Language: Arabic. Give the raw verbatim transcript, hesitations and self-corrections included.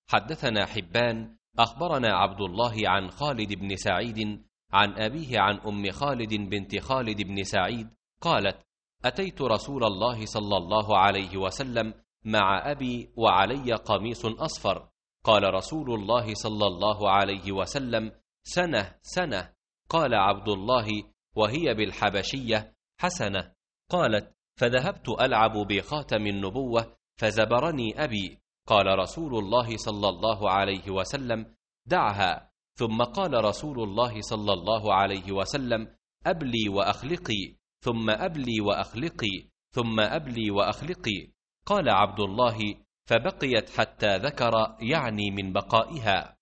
حدثنا حبان أخبرنا عبد الله عن خالد بن سعيد عن أبيه عن أم خالد بنت خالد بن سعيد قالت: أتيت رسول الله صلى الله عليه وسلم مع أبي وعلي قميص أصفر، قال رسول الله صلى الله عليه وسلم: سنة سنة. قال عبد الله: وهي بالحبشية حسنة. قالت: فذهبت ألعب بخاتم النبوة فزبرني أبي، قال رسول الله صلى الله عليه وسلم: دعها. ثم قال رسول الله صلى الله عليه وسلم: أبلي وأخلقي، ثم أبلي وأخلقي، ثم أبلي وأخلقي. قال عبد الله: فبقيت حتى ذكر، يعني من بقائها.